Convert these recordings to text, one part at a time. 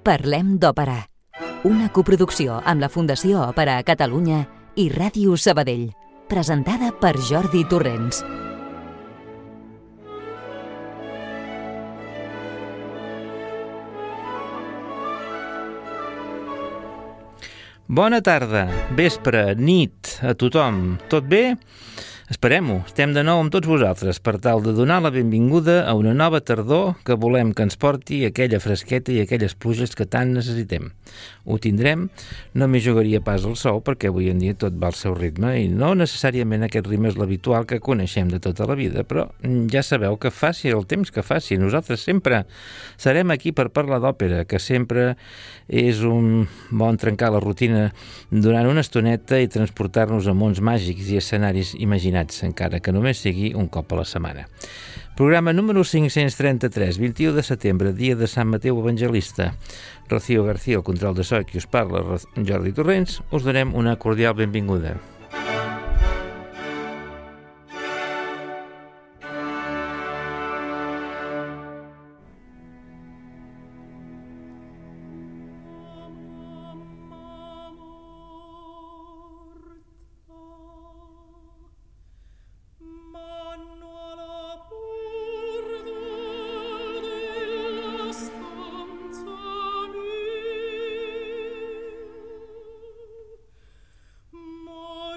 Parlem d'Òpera, una coproducció amb la Fundació Òpera a Catalunya i Ràdio Sabadell, presentada per Jordi Torrents. Bona tarda, vespre, nit, a tothom. Tot bé? Esperem-ho. Estem de nou amb tots vosaltres per tal de donar la benvinguda a una nova tardor que volem que ens porti aquella fresqueta i aquelles pluges que tant necessitem. Ho tindrem, no m'hi jugaria pas al sou perquè avui en dia tot va al seu ritme i no necessàriament aquest ritme és l'habitual que coneixem de tota la vida, però ja sabeu que faci el temps que faci. Nosaltres sempre serem aquí per parlar d'òpera, que sempre és un bon trencar la rutina durant una estoneta i transportar-nos a mons màgics i escenaris imaginats, encara que només sigui un cop a la setmana. Programa número 533, 21 de setembre, dia de Sant Mateu Evangelista. Rocío García, el control de so, qui us parla, Jordi Torrents, us donem una cordial benvinguda. More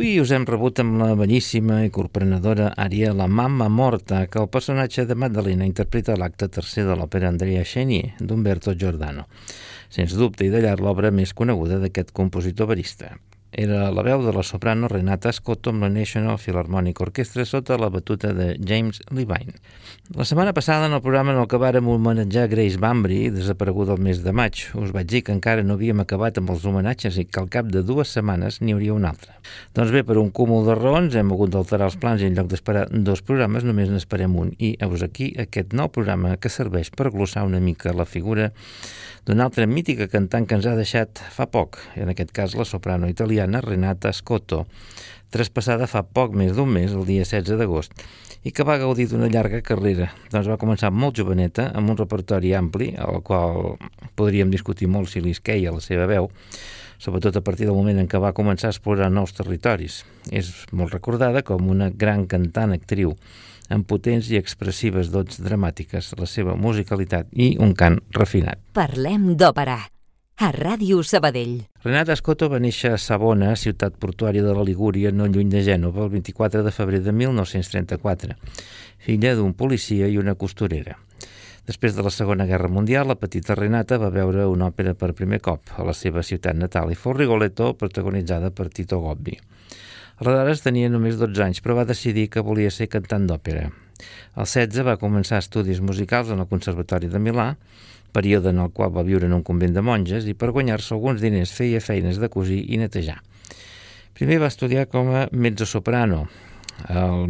Avui us hem rebut amb la bellíssima i corprenedora ària La Mamma Morta, que el personatge de Maddalena interpreta a l'acte tercer de l'òpera Andrea Chenier, d'Umberto Giordano. Sens dubte i de llarg l'obra més coneguda d'aquest compositor barista. Era la veu de la soprano Renata Scotto amb la National Philharmonic Orchestra sota la batuta de James Levine. La setmana passada, en el programa en el que vàrem homenatjar Grace Bambry, desapareguda el mes de maig, us vaig dir que encara no havíem acabat amb els homenatges i que al cap de 2 setmanes n'hi hauria un altre. Doncs bé, per un cúmul de raons hem hagut d'alterar els plans i en lloc d'esperar 2 programes només n'esperem un, i heus aquí aquest nou programa que serveix per glossar una mica la figura d'una altra mítica cantant que ens ha deixat fa poc, en aquest cas la soprano italiana Renata Scotto, traspassada fa poc més d'un mes, el dia 16 d'agost, i que va gaudir d'una llarga carrera. Doncs va començar molt joveneta, amb un repertori ampli, al qual podríem discutir molt si li esqueia la seva veu, sobretot a partir del moment en què va començar a explorar nous territoris. És molt recordada com una gran cantant-actriu, amb potents i expressives dots dramàtiques, la seva musicalitat i un cant refinat. Parlem d'òpera, a Ràdio Sabadell. Renata Scotto va néixer a Savona, ciutat portuària de la Ligúria, no lluny de Gènova, el 24 de febrer de 1934, filla d'un policia i una costurera. Després de la Segona Guerra Mundial, la petita Renata va veure una òpera per primer cop a la seva ciutat natal i fou Rigoletto, protagonitzada per Tito Gobbi. Aleshores tenia només 12 anys, però va decidir que volia ser cantant d'òpera. Als 16 va començar estudis musicals en el Conservatori de Milà, període en el qual va viure en un convent de monges, i per guanyar-se alguns diners feia feines de cosir i netejar. Primer va estudiar com a mezzosoprano. El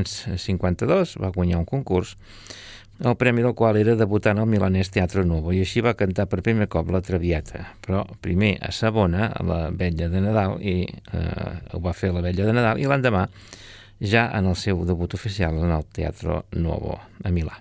1952 va guanyar un concurs, el premi del qual era debutant al milanès Teatro Nuovo, i així va cantar per primer cop la Traviata, però primer a Savona, a la Vetlla de Nadal, i ho va fer a la Vetlla de Nadal, i l'endemà ja en el seu debut oficial en el Teatro Nuovo, a Milà.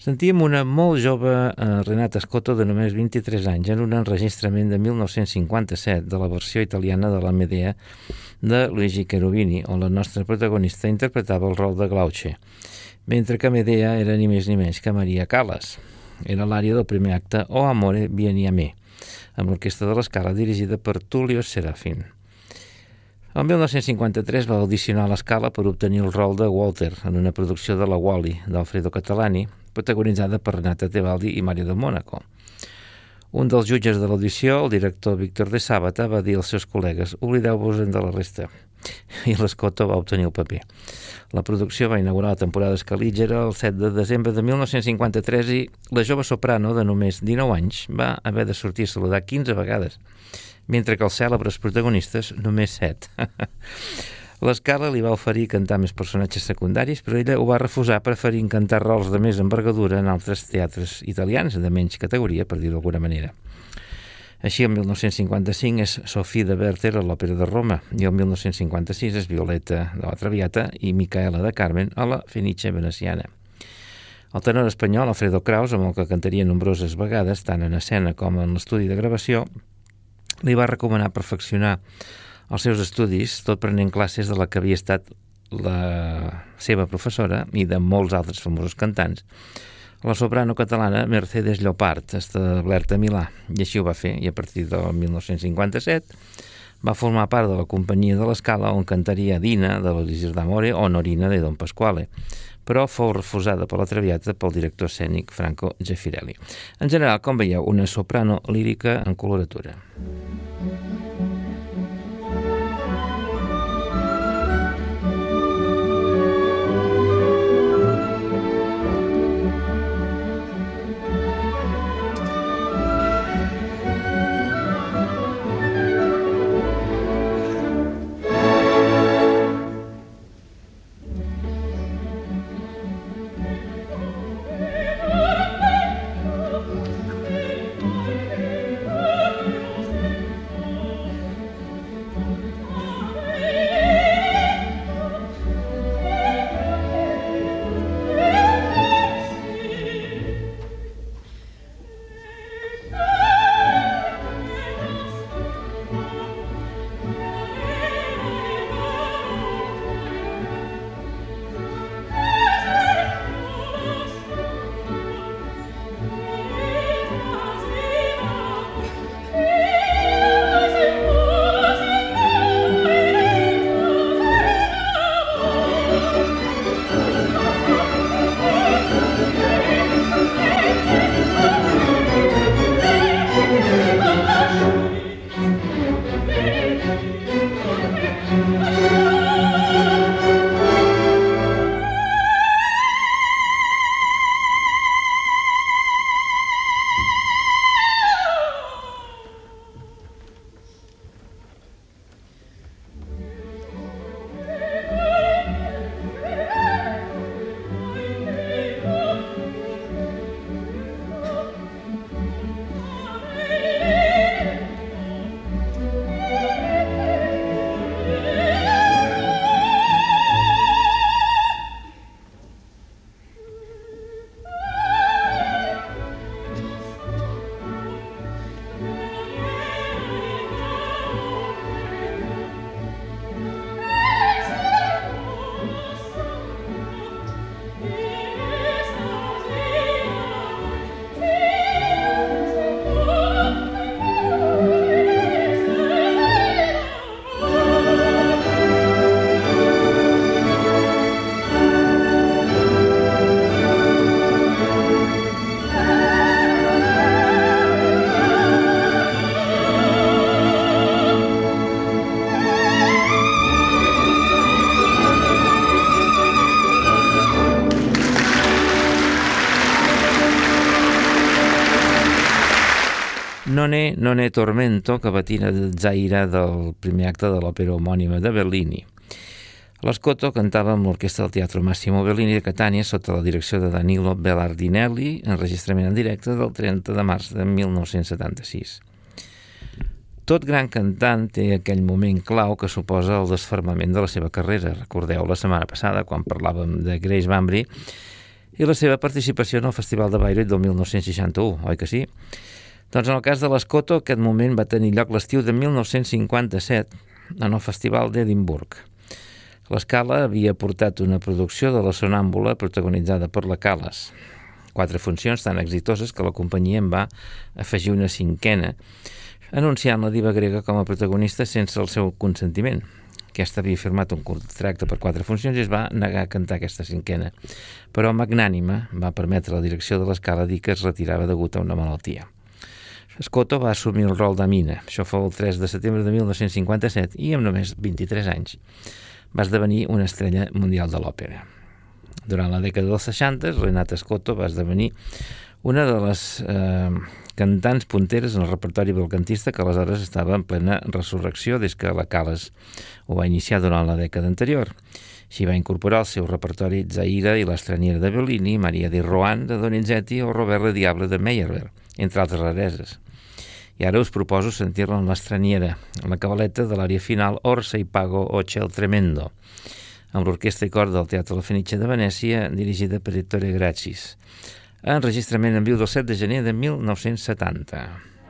Sentíem una molt jove Renata Scotto de només 23 anys en un enregistrament de 1957 de la versió italiana de la Medea de Luigi Cherubini, on la nostra protagonista interpretava el rol de Glauce, mentre que Medea era ni més ni menys que Maria Callas. Era l'ària del primer acte O Amore Vieni a Me, amb l'orquestra de l'Escala dirigida per Tullio Serafin. El 1953 va audicionar a l'Escala per obtenir el rol de Walter en una producció de la Wally d'Alfredo Catalani, protagonitzada per Renata Tebaldi i Mario de Mónaco. Un dels jutges de l'audició, el director Víctor de Sábata, va dir als seus col·legues «Oblideu-vos de la resta», i l'Escotto va obtenir el paper. La producció va inaugurar la temporada Scaliger el 7 de desembre de 1953 i la jove soprano de només 19 anys va haver de sortir a saludar 15 vegades, mentre que els cèlebres protagonistes només 7. L'Escala li va oferir cantar més personatges secundaris, però ella ho va refusar preferint cantar rols de més envergadura en altres teatres italians, de menys categoria, per dir-ho d'alguna manera. Així, el 1955 és Sophie de Werther a l'Òpera de Roma i el 1956 és Violeta de la Traviata i Micaela de Carmen a la Fenice veneciana. El tenor espanyol Alfredo Kraus, amb el que cantaria nombroses vegades, tant en escena com en l'estudi de gravació, li va recomanar perfeccionar els seus estudis, tot prenent classes de la que havia estat la seva professora i de molts altres famosos cantants, la soprano catalana Mercedes Llopart, establerta a Milà, i així ho va fer, i a partir del 1957 va formar part de la companyia de l'Escala on cantaria Dina de l'Elisir d'Amore o Norina de Don Pasquale, però fou refusada per la Traviata pel director escènic Franco Zeffirelli. En general, com veieu, una soprano lírica en coloratura. Non è tormento, cavatina zaira del primer acte de l'òpera homònima de Bellini. L'Escotto cantava amb l'orquestra del Teatro Massimo Bellini de Catània sota la direcció de Danilo Bellardinelli, enregistrament en directe del 30 de març de 1976. Tot gran cantant té aquell moment clau que suposa el desfermament de la seva carrera. Recordeu la setmana passada, quan parlàvem de Grace Bambury, i la seva participació en el Festival de Bayreuth del 1961, oi que sí? Doncs en el cas de l'Escoto, aquest moment va tenir lloc l'estiu de 1957 en el Festival d'Edimburg. L'Escala havia portat una producció de La Sonàmbula protagonitzada per la Calas. 4 funcions tan exitoses que la companyia en va afegir una 5a, anunciant la diva grega com a protagonista sense el seu consentiment. Aquesta havia firmat un contracte per 4 funcions i es va negar a cantar aquesta 5a, però magnànima va permetre a la direcció de l'Escala dir que es retirava degut a una malaltia. Escoto va assumir el rol d'Amina. Això fou el 3 de setembre de 1957 i amb només 23 anys va esdevenir una estrella mundial de l'òpera. Durant la dècada dels 60, Renata Escoto va esdevenir una de les cantants punteres en el repertori belcantista que aleshores estava en plena resurrecció des que la Calas ho va iniciar durant la dècada anterior. Així va incorporar al seu repertori Zaira i l'Estraniera de Bellini, Maria di Rohan de Donizetti o Robert le Diable de Meyerbeer, entre altres rareses. I ara us proposo sentir-la en l'Estraniera, en la cabaleta de l'àrea final Orsa i Pago o Ciel Tremendo, amb l'orquestra i cor del Teatre La Fenice de Venècia, dirigida per Ettore Gratsis. Enregistrament en viu del 7 de gener de 1970.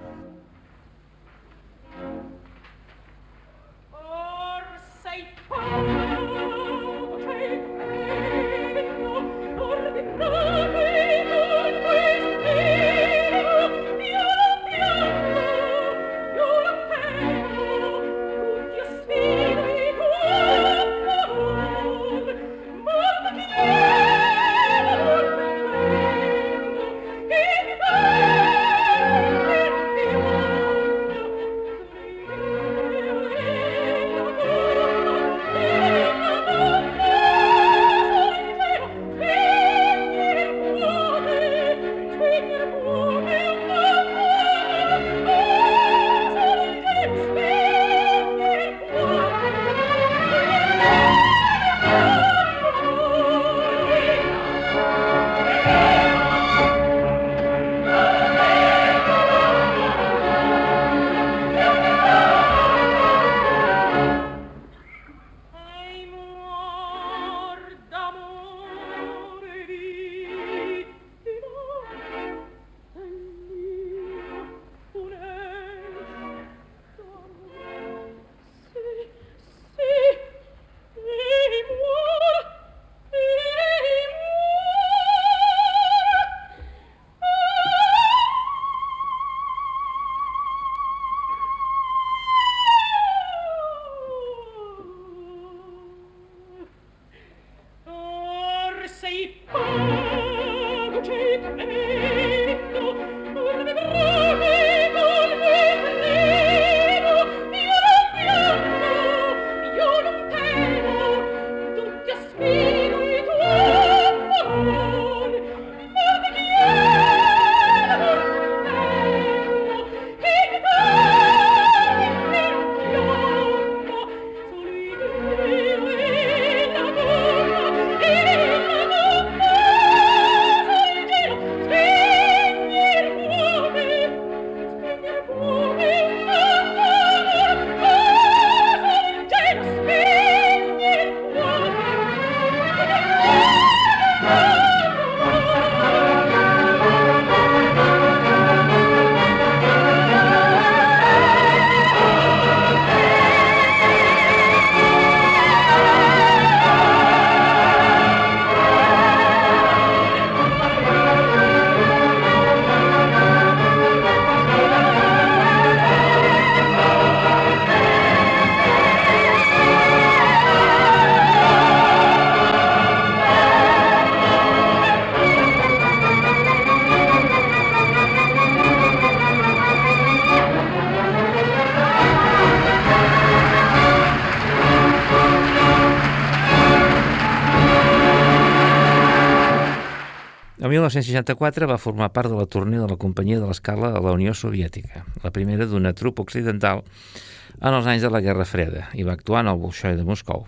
El 1964 va formar part de la tournée de la companyia de l'Escala a la Unió Soviètica, la primera d'una trupa occidental en els anys de la Guerra Freda, i va actuar en el Bolxoi de Moscou.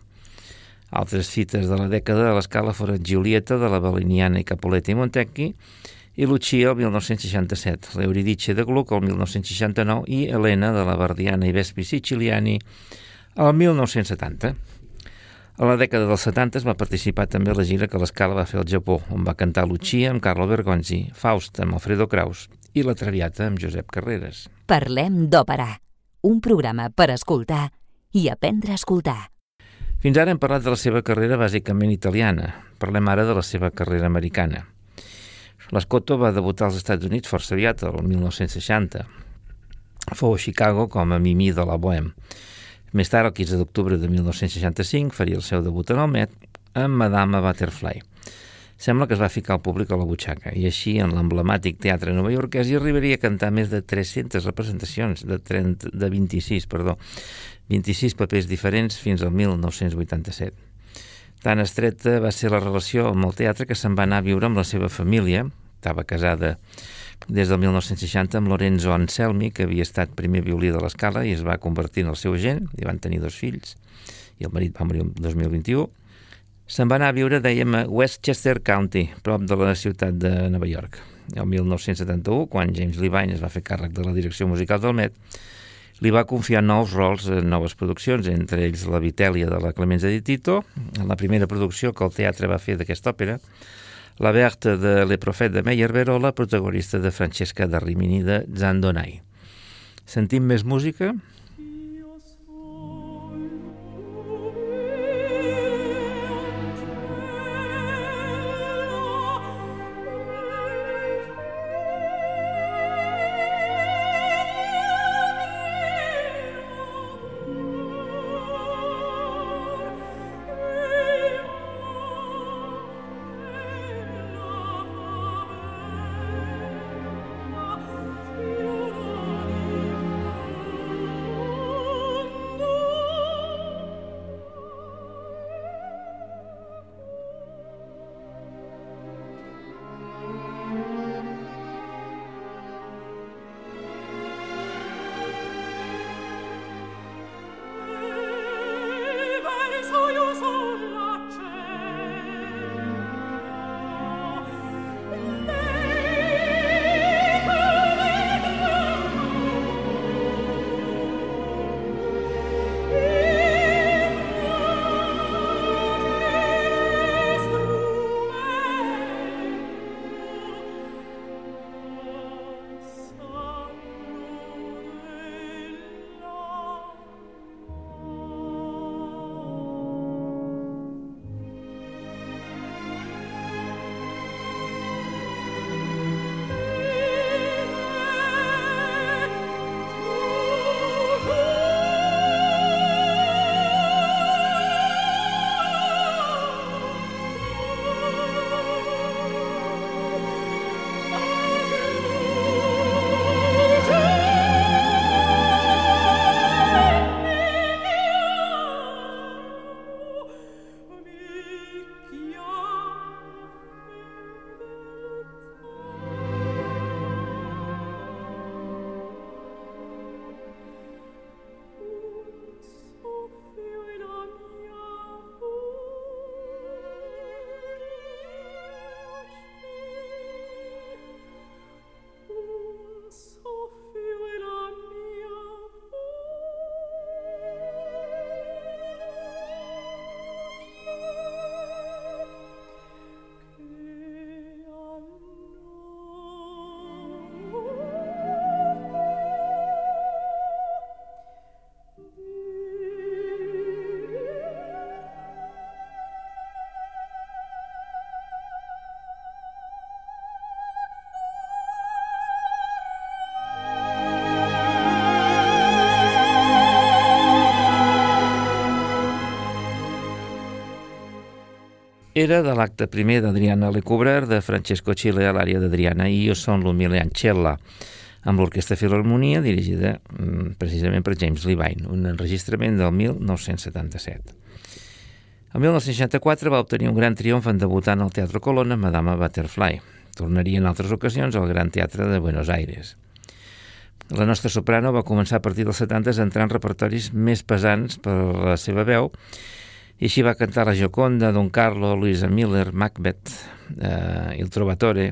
Altres fites de la dècada de l'Escala foren Giulietta de la Belliniana i Capuletti i Montecchi i Lucia el 1967, l'Euridice de Gluck el 1969 i Helena de la Verdiana i Vespi Siciliani el 1970. A la dècada dels 70 va participar també a la gira que l'Escala va fer al Japó, on va cantar Lucia amb Carlo Bergonzi, Faust amb Alfredo Kraus i La Traviata amb Josep Carreras. Parlem d'òpera, un programa per escoltar i aprendre a escoltar. Fins ara hem parlat de la seva carrera bàsicament italiana. Parlem ara de la seva carrera americana. L'Escotto va debutar als Estats Units força aviat, el 1960. Fou a Chicago com a Mimi de la Bohème. Més tard, el 15 d'octubre de 1965, faria el seu debut en el Met amb Madama Butterfly. Sembla que es va ficar el públic a la butxaca i així en l'emblemàtic teatre novaiorquès hi arribaria a cantar més de 300 representacions de 26 papers diferents fins al 1987. Tan estreta va ser la relació amb el teatre que se'n va anar a viure amb la seva família. Estava casada des del 1960 amb Lorenzo Anselmi, que havia estat primer violí de l'Escala i es va convertir en el seu agent, i van tenir 2 fills, i el marit va morir el 2021. Se'n va anar a viure, dèiem, a Westchester County, prop de la ciutat de Nova York. El 1971, quan James Levine es va fer càrrec de la direcció musical del Met, li va confiar nous rols en noves produccions, entre ells la Vitellia de la Clemenza di Tito, la primera producció que el teatre va fer d'aquesta òpera, la Berthe de Le Prophète de Meyerbeer o la protagonista de Francesca da Rimini de Zandonai. Sentim més música? Era de l'acte primer d'Adriana Lecouvreur de Francesco Cile a l'àrea d'Adriana i Io son l'umile ancella, amb l'Orquestra Filharmonia dirigida precisament per James Levine, un enregistrament del 1977. El 1964 va obtenir un gran triomf en debutar al Teatro Colón amb Madama Butterfly. Tornaria en altres ocasions al Gran Teatre de Buenos Aires. La nostra soprano va començar a partir dels 70 a entrar en repertoris més pesants per la seva veu i així va cantar la Gioconda, Don Carlo, Luisa Miller, Macbeth, Il Trovatore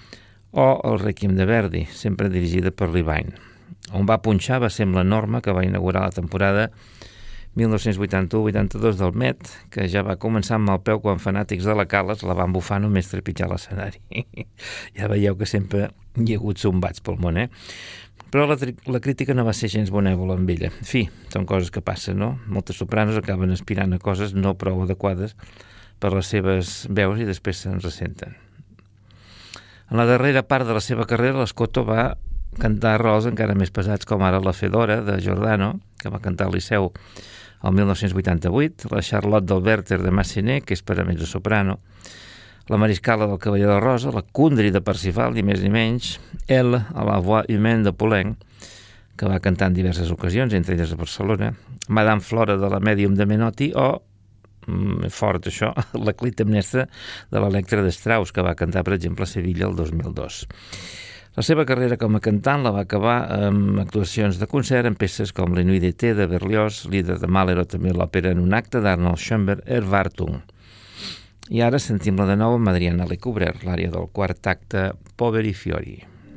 o el Requiem de Verdi, sempre dirigida per Levine. On va punxar va ser amb la Norma, que va inaugurar la temporada 1981-82 del Met, que ja va començar amb el peu quan fanàtics de la Cales la van bufar només trepitjar l'escenari. Ja veieu que sempre hi ha hagut zombats pel món, Però la crítica no va ser gens benèvola amb ella. En fi, són coses que passen, no? Moltes sopranos acaben aspirant a coses no prou adequades per les seves veus i després se'n ressenten. En la darrera part de la seva carrera, l'Escoto va cantar rols encara més pesats com ara la Fedora de Giordano, que va cantar al Liceu el 1988, la Charlotte del Werther de Massenet, que és per a mezzosoprano, la Mariscala del Cavaller de Rosa, la Kundry de Parsifal, ni més ni menys, Elle a la Voix Humaine de Poulenc, que va cantar en diverses ocasions, entre elles a Barcelona, Madame Flora de la Medium de Menotti o, fort això, la Clitemnestra de l'Electra de Strauss, que va cantar, per exemple, a Sevilla el 2002. La seva carrera com a cantant la va acabar amb actuacions de concert en peces com La Nuit d'été de Berlioz, Líder de Mahler o també l'òpera en un acte d'Arnold Schoenberg, Erwartung. I ara sentim-la de nou amb Adriana Lecouvreur, l'àrea del quart acte Poveri Fiori.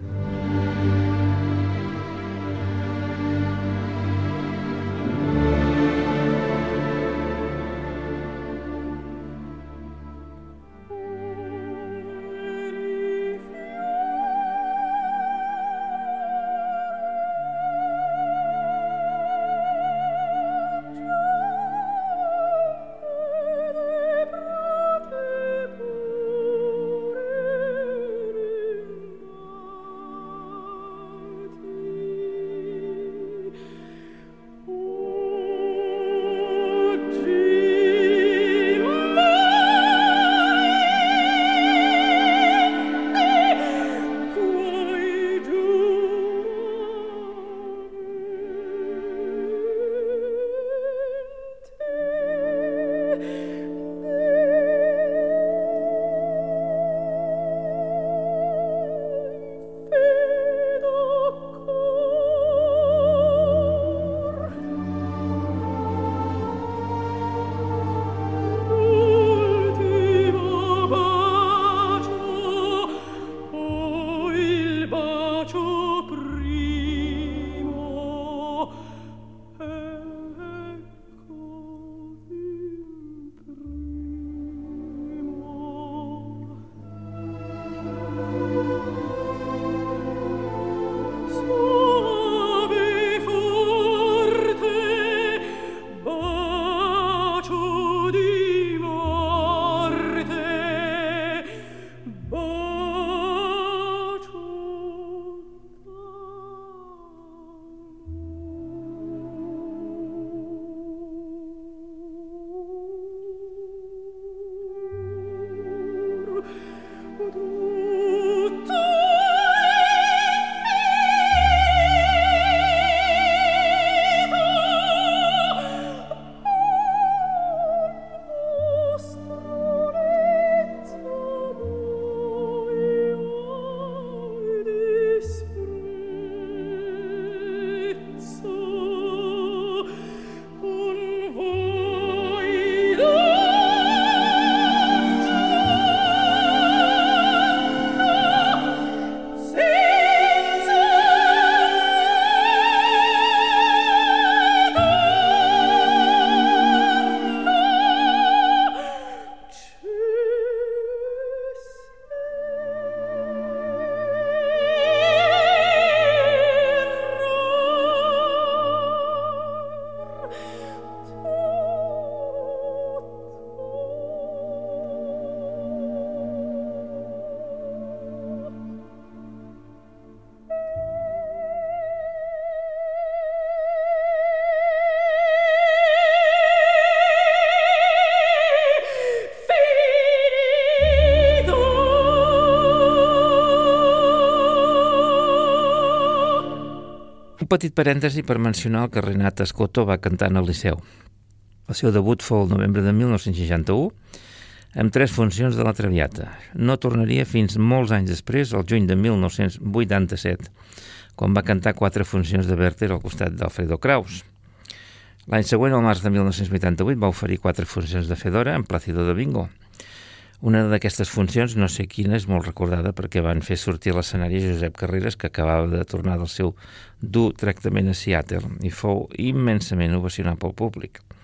Un petit parèntesi per mencionar que Renata Scotto va cantar al Liceu. El seu debut fou el novembre de 1961, amb 3 funcions de la Traviata. No tornaria fins molts anys després, el juny de 1987, quan va cantar 4 funcions de Werther al costat d'Alfredo Kraus. L'any següent, al març de 1988, va oferir 4 funcions de Fedora en Plácido Domingo. Una d'aquestes funcions, no sé quina, és molt recordada perquè van fer sortir a l'escenari Josep Carreras, que acabava de tornar del seu dur tractament a Seattle i fou immensament ovacionat pel públic.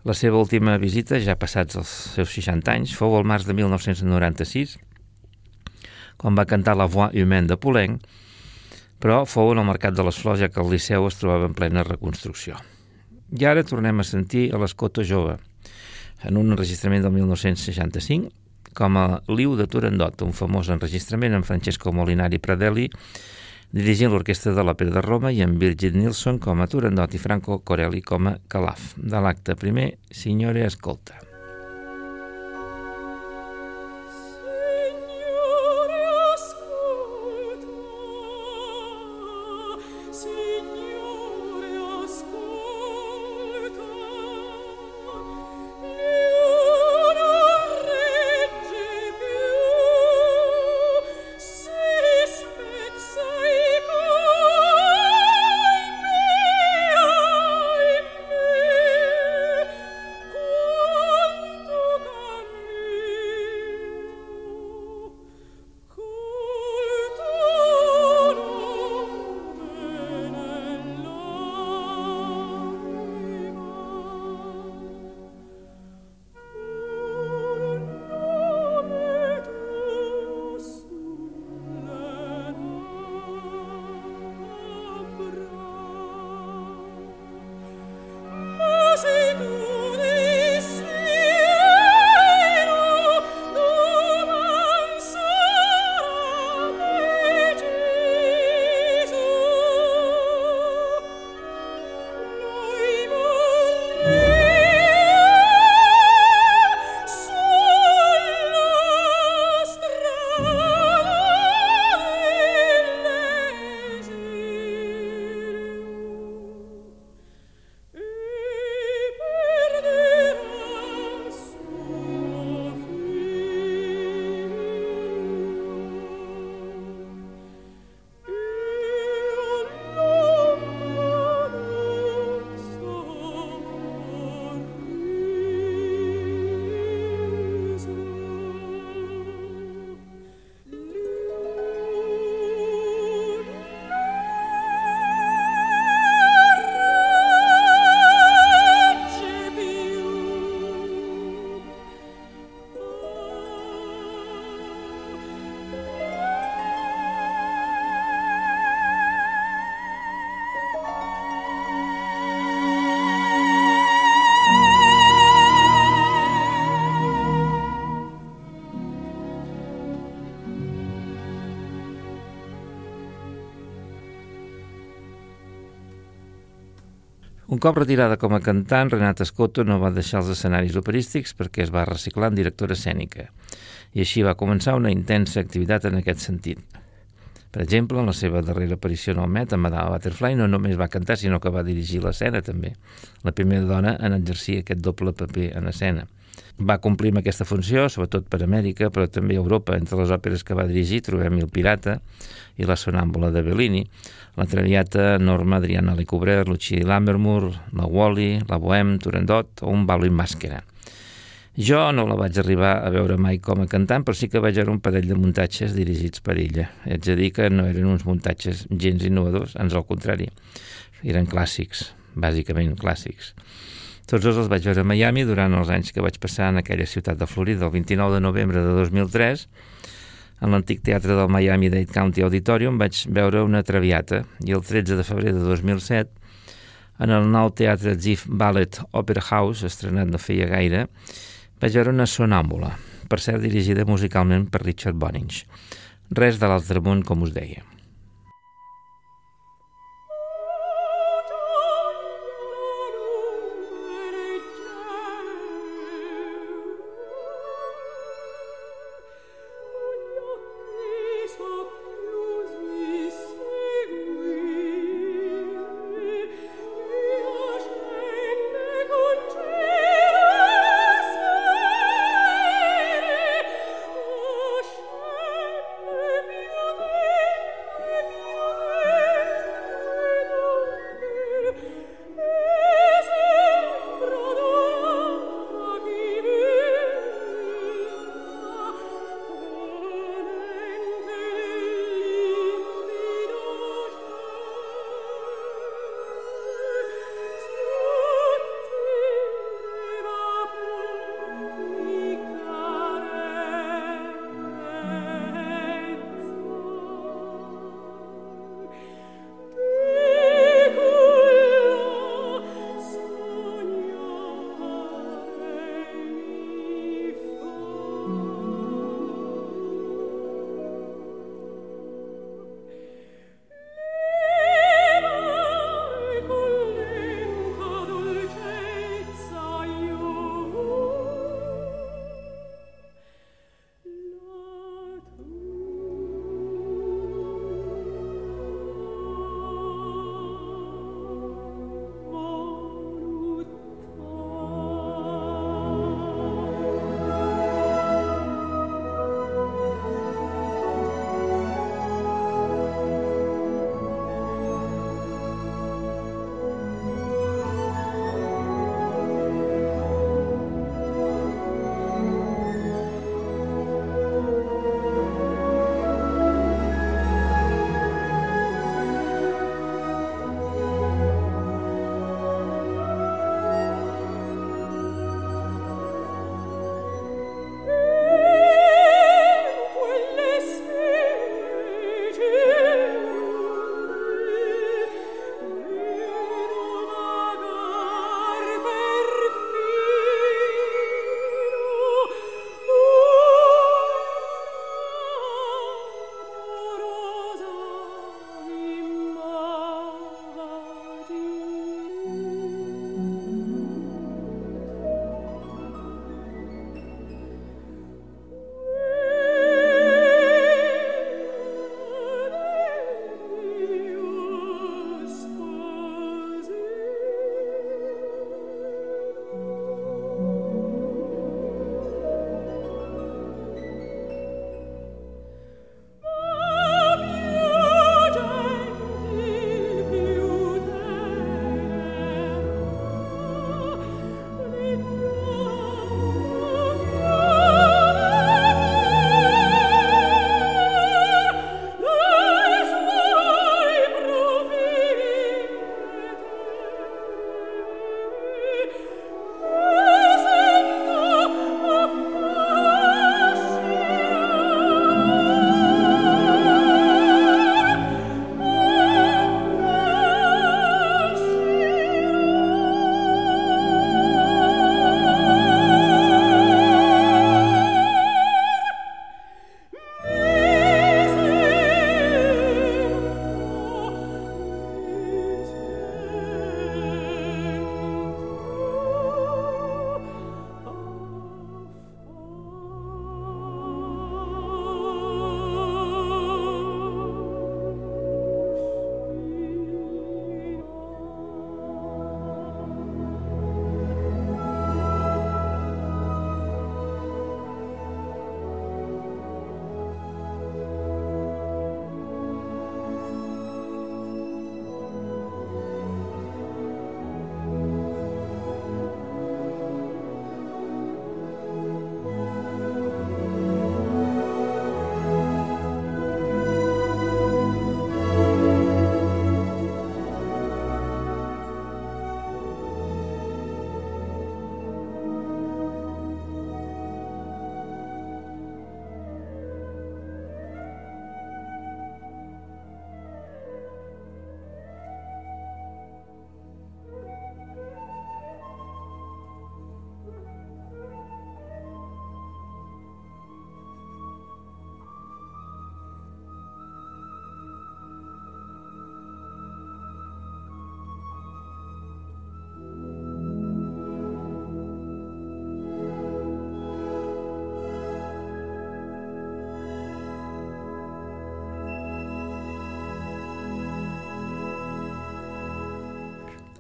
La seva última visita, ja passats els seus 60 anys, fou al març de 1996, quan va cantar La Voix humaine de Poulenc, però fou en el Mercat de les Flors, ja que el Liceu es trobava en plena reconstrucció. I ara tornem a sentir a l'Escoto jove, en un enregistrament del 1965, com a Liu de Turandot, un famós enregistrament amb Francesco Molinari Pradelli, dirigint l'Orquestra de l'Òpera de Roma i amb Birgit Nilsson com a Turandot i Franco Corelli com a Calaf. De l'acte primer, Signore Ascolta. Un cop retirada com a cantant, Renata Scotto no va deixar els escenaris operístics perquè es va reciclar en directora escènica i així va començar una intensa activitat en aquest sentit. Per exemple, en la seva darrera aparició en el Met, amb Madame Butterfly, no només va cantar, sinó que va dirigir l'escena també. La primera dona en exercir aquest doble paper en escena. Va complir amb aquesta funció, sobretot per Amèrica, però també a Europa. Entre les òperes que va dirigir trobem Il Pirata i La Sonàmbula de Bellini, La Traviata, Norma, Adriana Lecouvreur, Lucia Lammermoor, La Wally, La Bohème, Turandot o Un ballo in maschera. Jo no la vaig arribar a veure mai com a cantant, però sí que vaig veure un parell de muntatges dirigits per ella. Haig de dir que no eren uns muntatges gens innovadors, ans al contrari. Eren clàssics, bàsicament clàssics. Tots dos els vaig veure a Miami durant els anys que vaig passar en aquella ciutat de Florida. El 29 de novembre de 2003, en l'antic teatre del Miami-Dade County Auditorium, vaig veure una Traviata, i el 13 de febrer de 2007, en el nou teatre Ziff Ballet Opera House, estrenat no feia gaire, vaig veure una Sonàmbula, per cert dirigida musicalment per Richard Bonynge. Res de l'altre món, com us deia.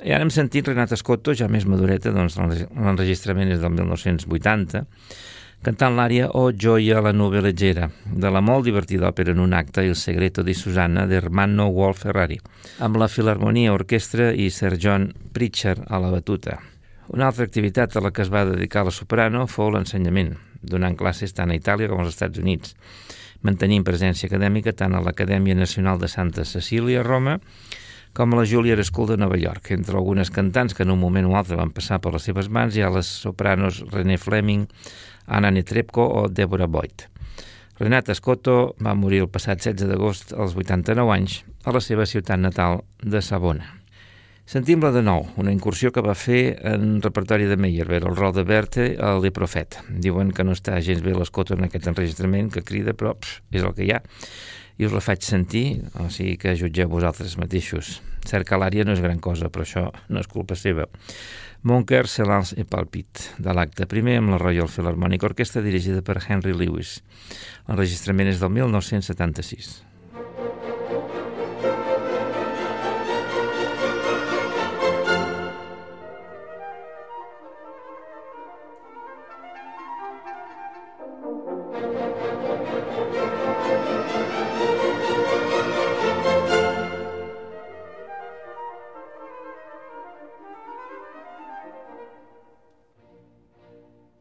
I ara hem sentit Renata Scotto, ja més madureta, doncs l'enregistrament és del 1980, cantant l'ària O gioia la nube leggera, de la molt divertida òpera en un acte Il segreto di Susanna d'Ermanno Wolf Ferrari, amb la Filharmonia Orquestra i Sir John Pritchard a la batuta. Una altra activitat a la que es va dedicar la soprano fou l'ensenyament, donant classes tant a Itàlia com als Estats Units, mantenint presència acadèmica tant a l'Acadèmia Nacional de Santa Cecília a Roma com a la Juilliard School de Nova York. Entre algunes cantants que en un moment o altre van passar per les seves mans hi ha les sopranos Renée Fleming, Anna Netrebko o Deborah Boyd. Renata Scotto va morir el passat 16 d'agost als 89 anys a la seva ciutat natal de Savona. Sentim-la de nou, una incursió que va fer en repertori de Meyerbeer, el rol de Berthe a Le Prophète. Diuen que no està gens bé l'Scotto en aquest enregistrament, que crida, però és el que hi ha. I us la faig sentir, o sigui que jutgeu vosaltres mateixos. Cert que l'ària no és gran cosa, però això no és culpa seva. Mon cœur s'élance et palpite, de l'acte primer amb la Royal Philharmonic Orchestra dirigida per Henry Lewis. L'enregistrament és del 1976.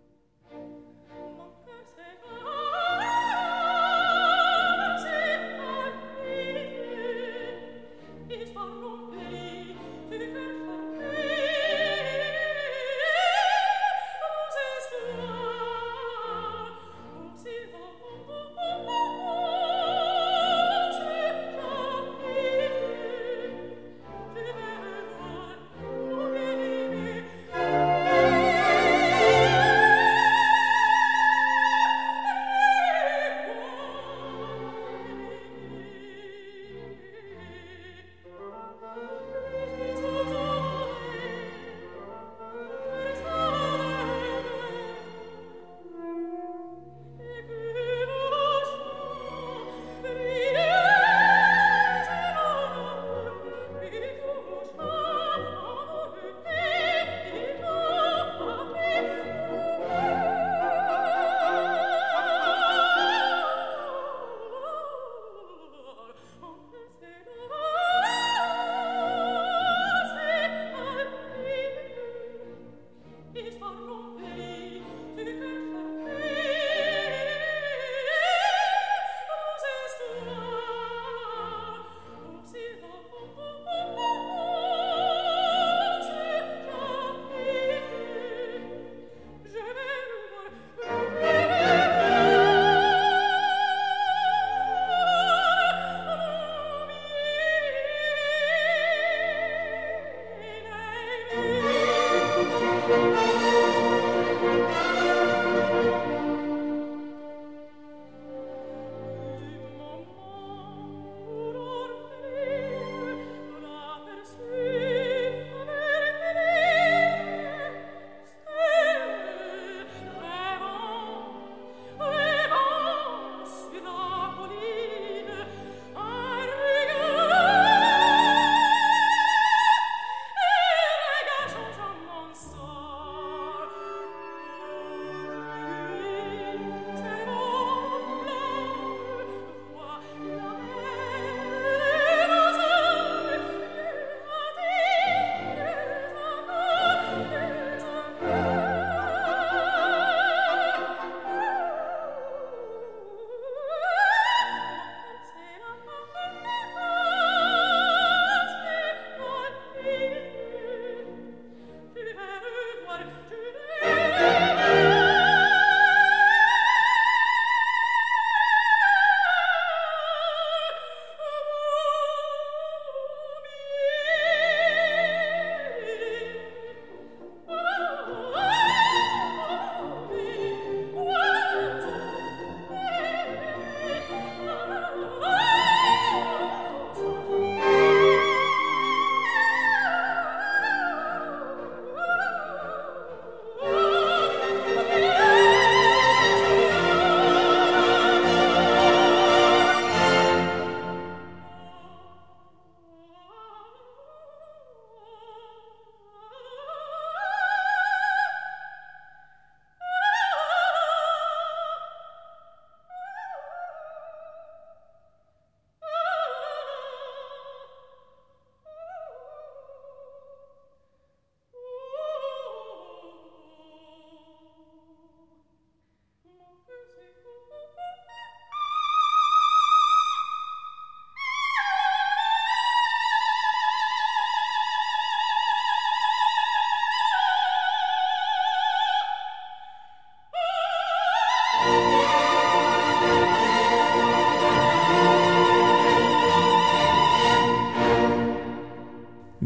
Mon cœur s'élance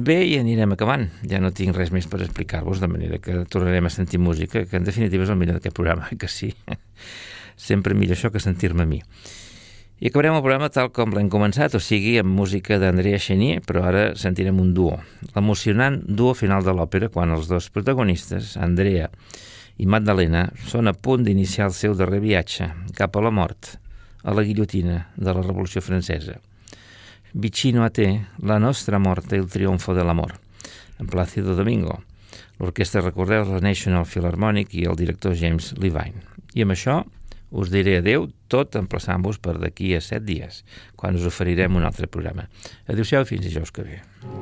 Bé, i anirem acabant. Ja no tinc res més per explicar-vos, de manera que tornarem a sentir música, que en definitiva és el millor d'aquest programa, que sí. Sempre millor això que sentir-me a mi. I acabarem el programa tal com l'hem començat, o sigui, amb música d'Andrea Chenier, però ara sentirem un duo. L'emocionant duo final de l'òpera, quan els dos protagonistes, Andrea i Maddalena, són a punt d'iniciar el seu darrer viatge cap a la mort, a la guillotina de la Revolució Francesa. Vicino a te, la nostra morte e il trionfo dell'amor, en Plácido Domingo. L'orquestra, recordeu, la National Philharmonic i el director James Levine. I amb això us diré adeu, tot emplaçant-vos per d'aquí a 7 dies, quan us oferirem un altre programa. Adéu-siau i fins dijous que ve.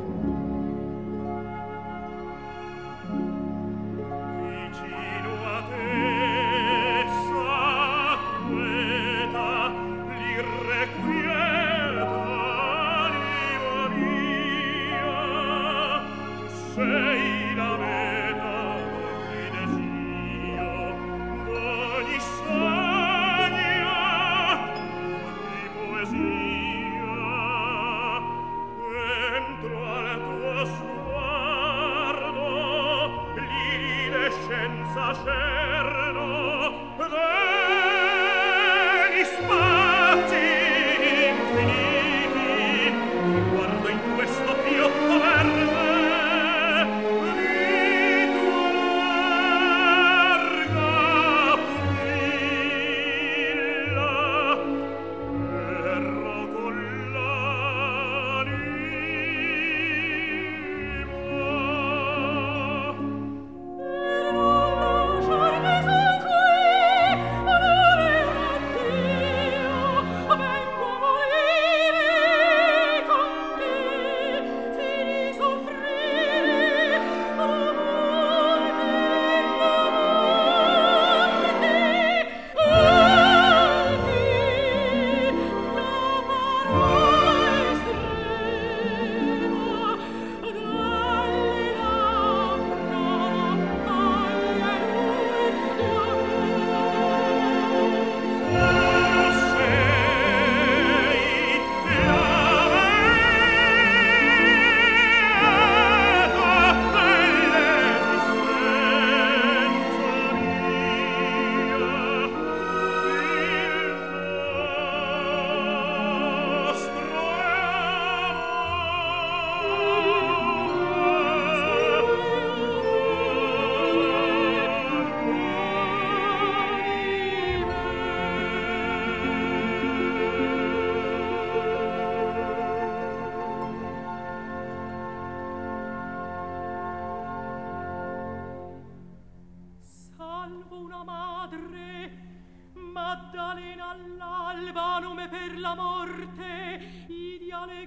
Maddalena all'alba, nome per la morte, ideale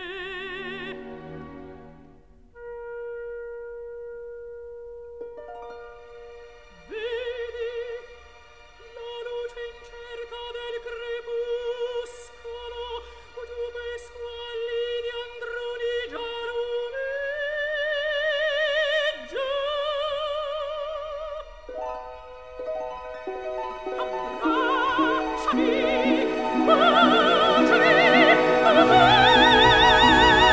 gre. Vedi la luce incerta del crepuscolo, dove squalli di androni già lumeggia. Baciami, baciami,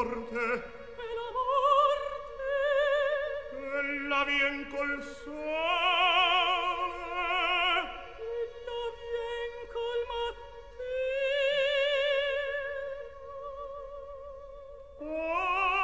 morte, ella vien col sole, ella vien col mattino.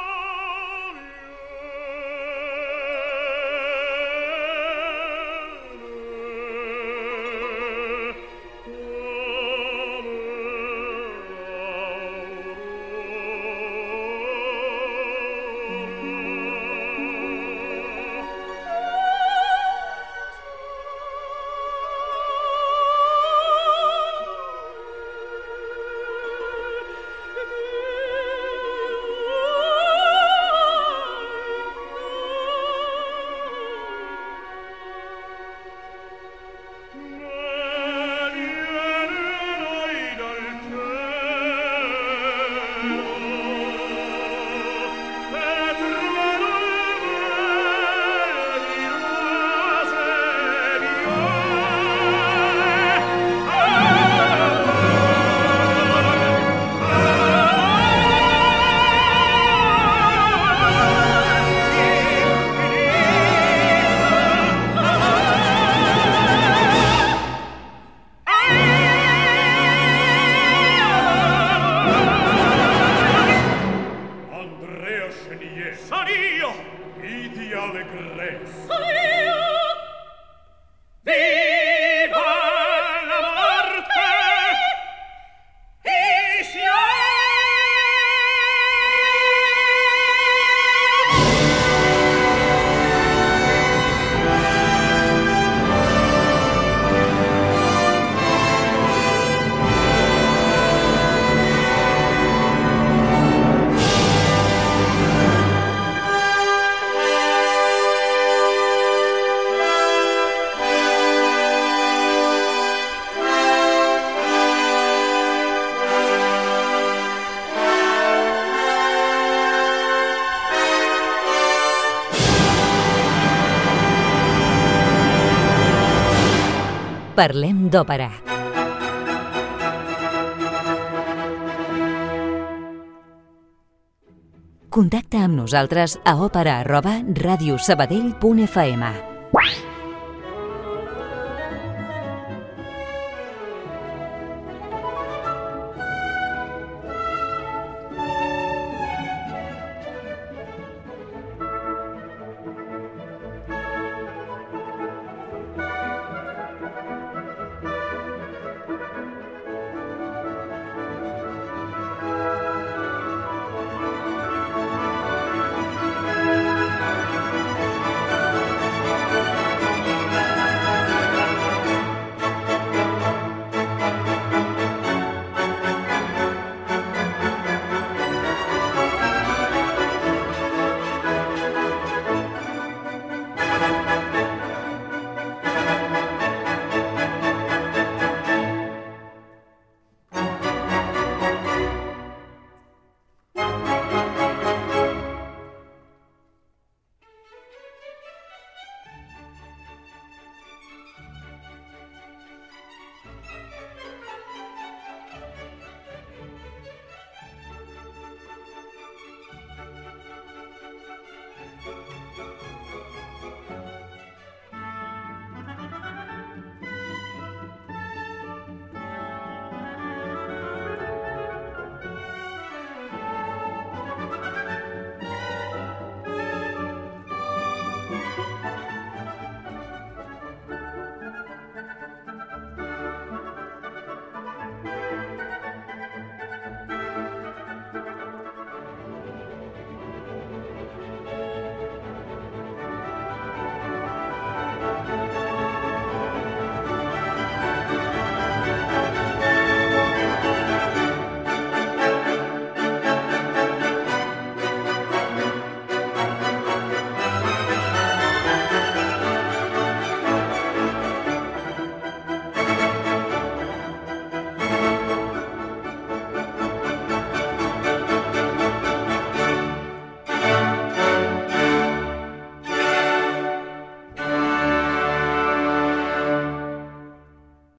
Parlem d'òpera. Contacta amb nosaltres a òpera@radiosabadell.fm.